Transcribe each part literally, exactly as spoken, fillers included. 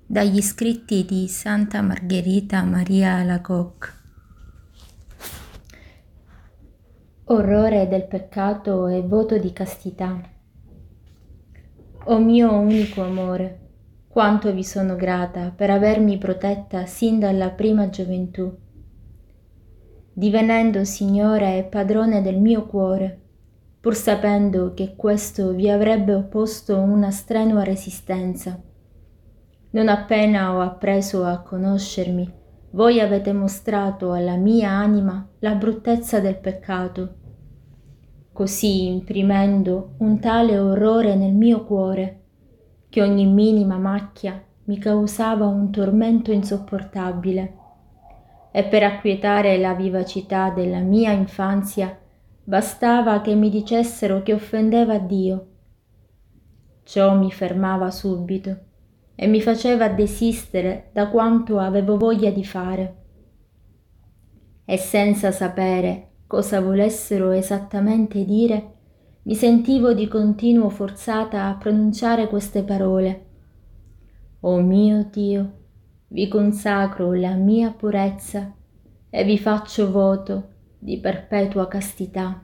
Dagli scritti di Santa Margherita Maria Alacoque. Orrore del peccato e voto di castità. O mio unico amore, quanto vi sono grata per avermi protetta sin dalla prima gioventù, divenendo signora e padrone del mio cuore, pur sapendo che questo vi avrebbe opposto una strenua resistenza. Non appena ho appreso a conoscermi, voi avete mostrato alla mia anima la bruttezza del peccato, così imprimendo un tale orrore nel mio cuore, che ogni minima macchia mi causava un tormento insopportabile, e per acquietare la vivacità della mia infanzia bastava che mi dicessero che offendeva Dio. Ciò mi fermava subito e mi faceva desistere da quanto avevo voglia di fare. E senza sapere cosa volessero esattamente dire, mi sentivo di continuo forzata a pronunciare queste parole. O mio Dio, vi consacro la mia purezza e vi faccio voto di perpetua castità.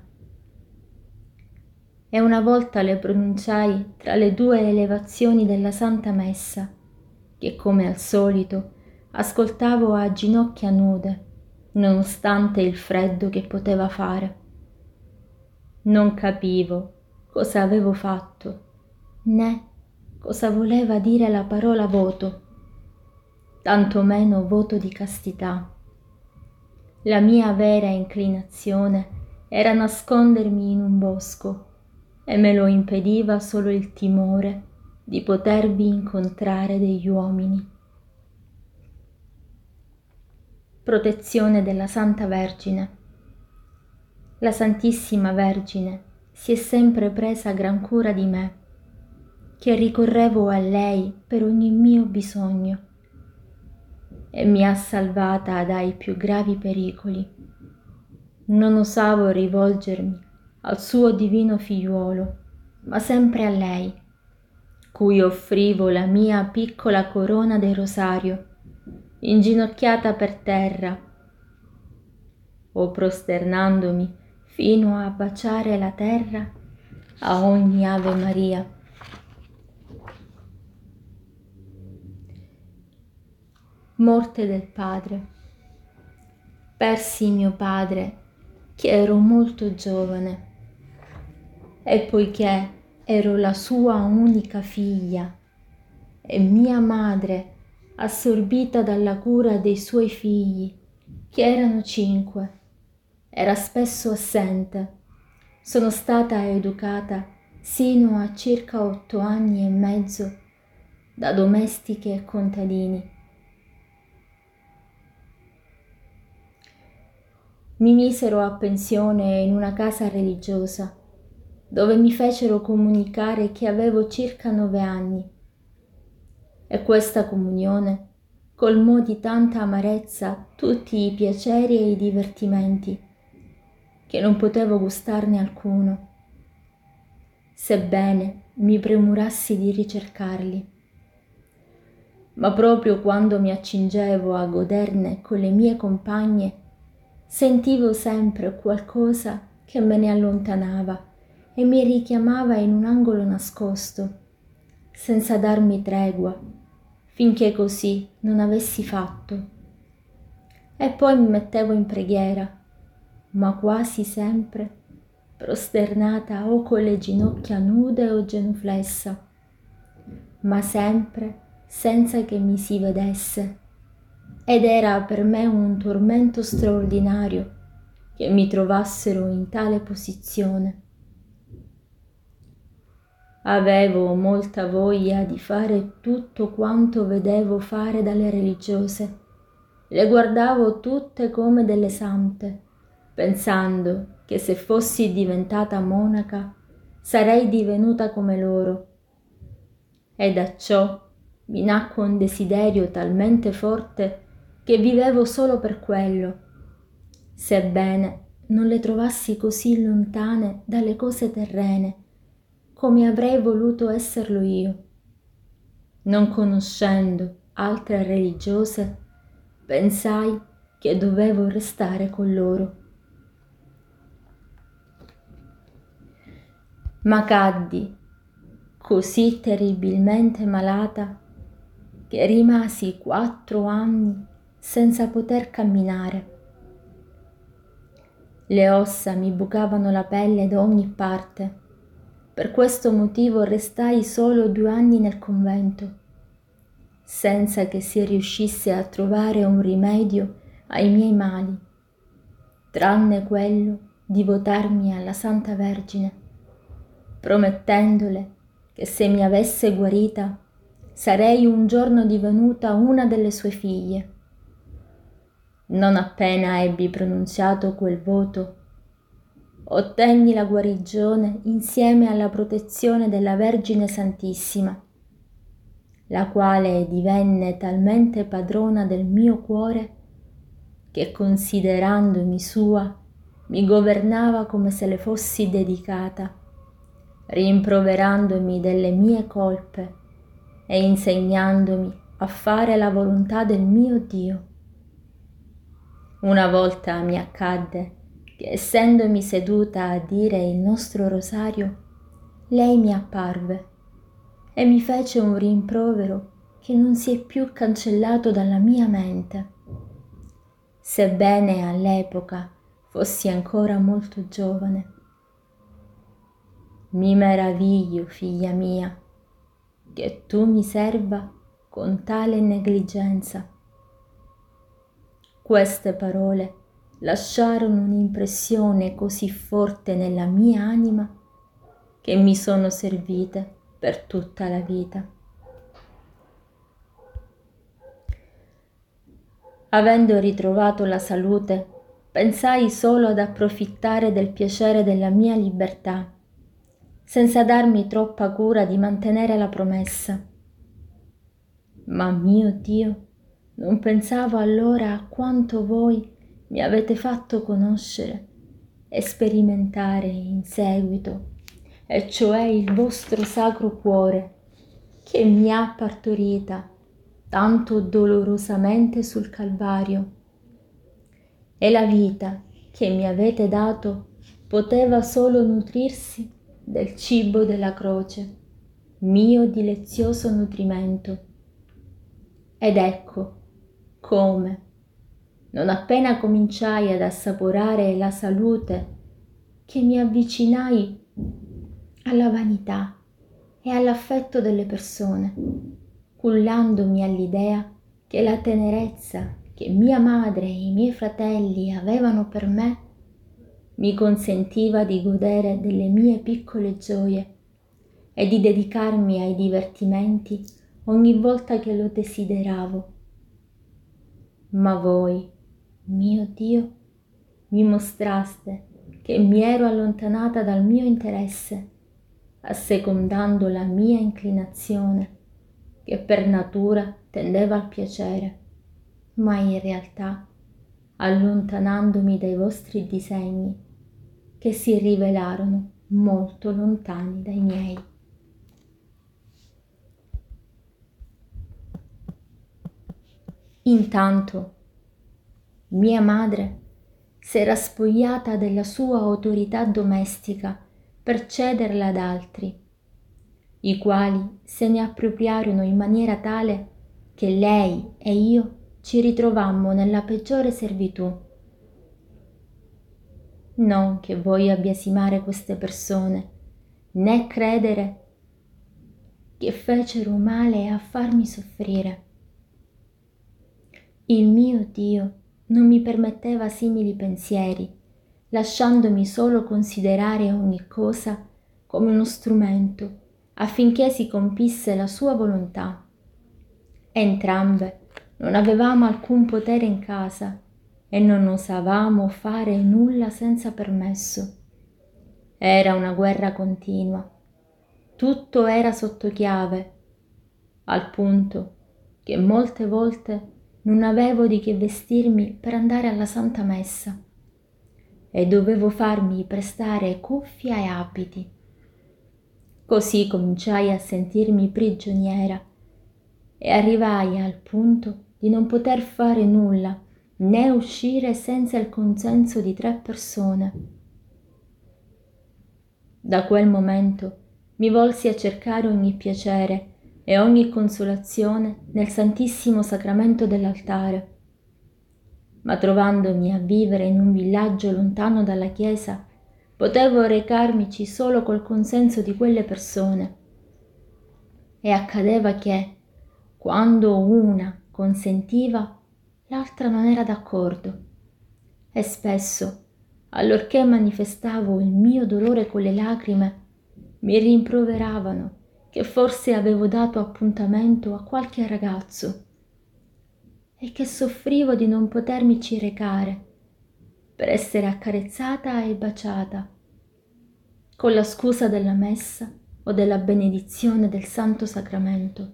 E una volta le pronunciai tra le due elevazioni della Santa Messa, che come al solito ascoltavo a ginocchia nude, nonostante il freddo che poteva fare. Non capivo cosa avevo fatto, né cosa voleva dire la parola voto, tanto meno voto di castità. La mia vera inclinazione era nascondermi in un bosco, e me lo impediva solo il timore di potervi incontrare degli uomini. Protezione della Santa Vergine. La Santissima Vergine si è sempre presa gran cura di me, che ricorrevo a lei per ogni mio bisogno, e mi ha salvata dai più gravi pericoli. Non osavo rivolgermi al suo divino figliuolo, ma sempre a lei, cui offrivo la mia piccola corona del rosario, inginocchiata per terra, o prosternandomi fino a baciare la terra a ogni Ave Maria. Morte del padre. Persi mio padre, che ero molto giovane, e poiché ero la sua unica figlia e mia madre, assorbita dalla cura dei suoi figli, che erano cinque, era spesso assente, sono stata educata sino a circa otto anni e mezzo da domestiche e contadini. Mi misero a pensione in una casa religiosa, dove mi fecero comunicare che avevo circa nove anni. E questa comunione colmò di tanta amarezza tutti i piaceri e i divertimenti, che non potevo gustarne alcuno, sebbene mi premurassi di ricercarli. Ma proprio quando mi accingevo a goderne con le mie compagne, sentivo sempre qualcosa che me ne allontanava e mi richiamava in un angolo nascosto, senza darmi tregua, finché così non avessi fatto. E poi mi mettevo in preghiera, ma quasi sempre prosternata o con le ginocchia nude o genuflessa, ma sempre senza che mi si vedesse. Ed era per me un tormento straordinario che mi trovassero in tale posizione. Avevo molta voglia di fare tutto quanto vedevo fare dalle religiose. Le guardavo tutte come delle sante, pensando che se fossi diventata monaca sarei divenuta come loro. E da ciò mi nacque un desiderio talmente forte che vivevo solo per quello, sebbene non le trovassi così lontane dalle cose terrene come avrei voluto esserlo io, non conoscendo altre religiose, pensai che dovevo restare con loro. Ma caddi così terribilmente malata che rimasi quattro anni senza poter camminare. Le ossa mi bucavano la pelle da ogni parte. Per questo motivo restai solo due anni nel convento, senza che si riuscisse a trovare un rimedio ai miei mali, tranne quello di votarmi alla Santa Vergine, promettendole che se mi avesse guarita sarei un giorno divenuta una delle sue figlie. Non appena ebbi pronunziato quel voto, ottenni la guarigione insieme alla protezione della Vergine Santissima, la quale divenne talmente padrona del mio cuore che, considerandomi sua, mi governava come se le fossi dedicata, rimproverandomi delle mie colpe e insegnandomi a fare la volontà del mio Dio. Una volta mi accadde che, essendomi seduta a dire il nostro rosario, lei mi apparve e mi fece un rimprovero che non si è più cancellato dalla mia mente. Sebbene all'epoca fossi ancora molto giovane. Mi meraviglio, figlia mia, che tu mi serva con tale negligenza. Queste parole lasciarono un'impressione così forte nella mia anima che mi sono servite per tutta la vita. Avendo ritrovato la salute, pensai solo ad approfittare del piacere della mia libertà, senza darmi troppa cura di mantenere la promessa. Ma mio Dio, non pensavo allora a quanto voi mi avete fatto conoscere e sperimentare in seguito, e cioè il vostro Sacro Cuore, che mi ha partorita tanto dolorosamente sul Calvario, e la vita che mi avete dato poteva solo nutrirsi del cibo della croce, mio dilezioso nutrimento. Ed ecco come, non appena cominciai ad assaporare la salute, che mi avvicinai alla vanità e all'affetto delle persone, cullandomi all'idea che la tenerezza che mia madre e i miei fratelli avevano per me mi consentiva di godere delle mie piccole gioie e di dedicarmi ai divertimenti ogni volta che lo desideravo. Ma voi, mio Dio, mi mostraste che mi ero allontanata dal mio interesse, assecondando la mia inclinazione, che per natura tendeva al piacere, ma in realtà allontanandomi dai vostri disegni, che si rivelarono molto lontani dai miei. Intanto mia madre s'era spogliata della sua autorità domestica per cederla ad altri, i quali se ne appropriarono in maniera tale che lei e io ci ritrovammo nella peggiore servitù. Non che voglio biasimare queste persone, né credere che fecero male a farmi soffrire. Il mio Dio non mi permetteva simili pensieri, lasciandomi solo considerare ogni cosa come uno strumento affinché si compisse la sua volontà. Entrambe non avevamo alcun potere in casa e non osavamo fare nulla senza permesso. Era una guerra continua. Tutto era sotto chiave, al punto che molte volte non avevo di che vestirmi per andare alla Santa Messa e dovevo farmi prestare cuffia e abiti. Così cominciai a sentirmi prigioniera e arrivai al punto di non poter fare nulla né uscire senza il consenso di tre persone. Da quel momento mi volsi a cercare ogni piacere e ogni consolazione nel Santissimo Sacramento dell'altare. Ma trovandomi a vivere in un villaggio lontano dalla chiesa, potevo recarmici solo col consenso di quelle persone. E accadeva che, quando una consentiva, l'altra non era d'accordo. E spesso, allorché manifestavo il mio dolore con le lacrime, mi rimproveravano che forse avevo dato appuntamento a qualche ragazzo e che soffrivo di non potermici recare per essere accarezzata e baciata, con la scusa della messa o della benedizione del Santo Sacramento.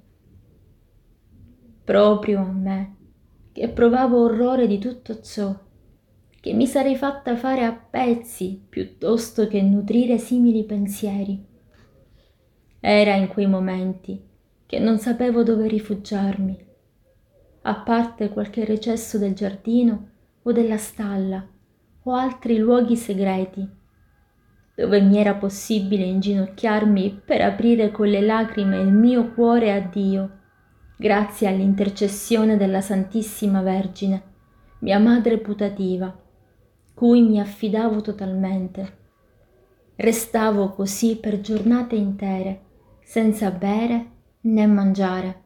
Proprio a me, che provavo orrore di tutto ciò, che mi sarei fatta fare a pezzi piuttosto che nutrire simili pensieri. Era in quei momenti che non sapevo dove rifugiarmi, a parte qualche recesso del giardino o della stalla o altri luoghi segreti, dove mi era possibile inginocchiarmi per aprire con le lacrime il mio cuore a Dio, grazie all'intercessione della Santissima Vergine, mia madre putativa, cui mi affidavo totalmente. Restavo così per giornate intere, senza bere né mangiare.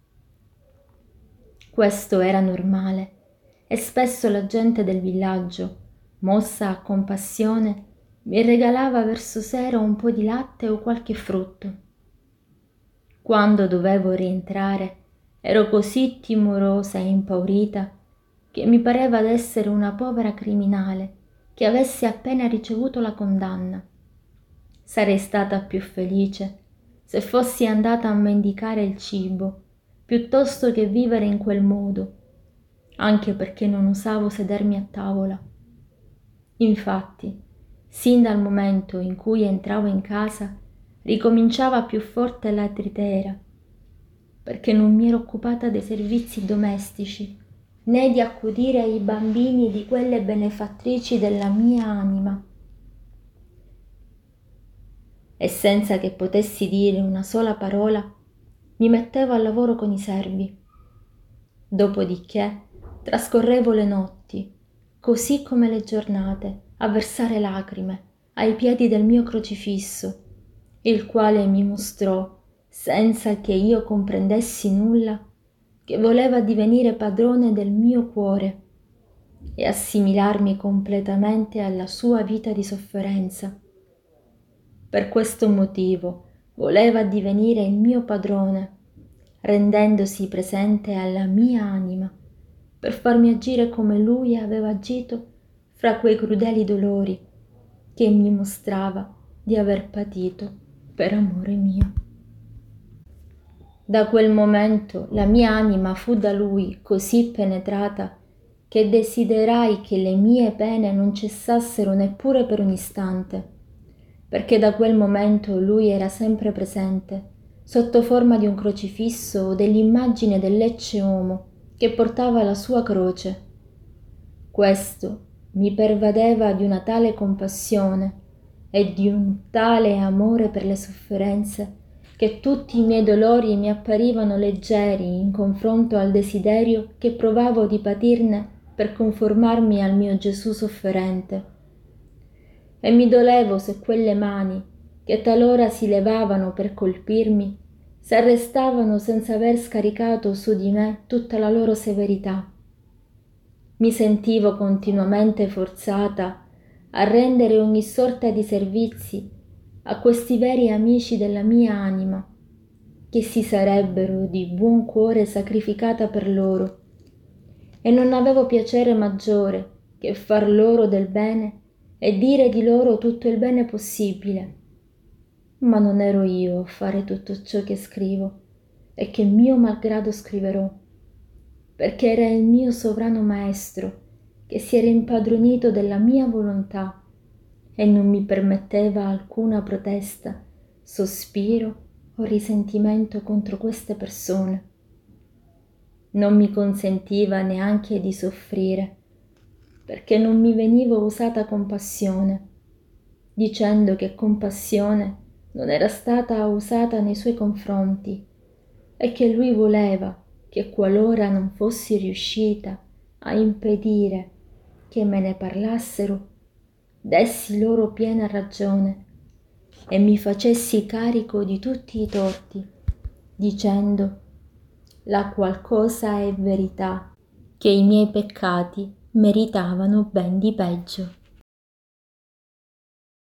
Questo era normale e spesso la gente del villaggio, mossa a compassione, mi regalava verso sera un po' di latte o qualche frutto. Quando dovevo rientrare, ero così timorosa e impaurita che mi pareva d'essere una povera criminale che avesse appena ricevuto la condanna. Sarei stata più felice se fossi andata a mendicare il cibo piuttosto che vivere in quel modo, anche perché non osavo sedermi a tavola. Infatti, sin dal momento in cui entravo in casa, ricominciava più forte la tritera, perché non mi ero occupata dei servizi domestici, né di accudire ai bambini di quelle benefattrici della mia anima. E senza che potessi dire una sola parola, mi mettevo al lavoro con i servi. Dopodiché trascorrevo le notti, così come le giornate, a versare lacrime ai piedi del mio crocifisso, il quale mi mostrò, senza che io comprendessi nulla, che voleva divenire padrone del mio cuore e assimilarmi completamente alla sua vita di sofferenza. Per questo motivo voleva divenire il mio padrone, rendendosi presente alla mia anima, per farmi agire come lui aveva agito fra quei crudeli dolori che mi mostrava di aver patito per amore mio. Da quel momento la mia anima fu da lui così penetrata che desiderai che le mie pene non cessassero neppure per un istante, perché da quel momento lui era sempre presente, sotto forma di un crocifisso o dell'immagine dell'ecce homo che portava la sua croce. Questo mi pervadeva di una tale compassione e di un tale amore per le sofferenze che tutti i miei dolori mi apparivano leggeri in confronto al desiderio che provavo di patirne per conformarmi al mio Gesù sofferente. E mi dolevo se quelle mani, che talora si levavano per colpirmi, s'arrestavano senza aver scaricato su di me tutta la loro severità. Mi sentivo continuamente forzata a rendere ogni sorta di servizi a questi veri amici della mia anima, che si sarebbero di buon cuore sacrificata per loro, e non avevo piacere maggiore che far loro del bene e dire di loro tutto il bene possibile. Ma non ero io a fare tutto ciò che scrivo e che mio malgrado scriverò, perché era il mio sovrano maestro che si era impadronito della mia volontà e non mi permetteva alcuna protesta, sospiro o risentimento contro queste persone. Non mi consentiva neanche di soffrire, perché non mi veniva usata compassione, dicendo che compassione non era stata usata nei suoi confronti e che lui voleva che qualora non fossi riuscita a impedire che me ne parlassero, dessi loro piena ragione e mi facessi carico di tutti i torti, dicendo: la qual cosa è verità, che i miei peccati meritavano ben di peggio.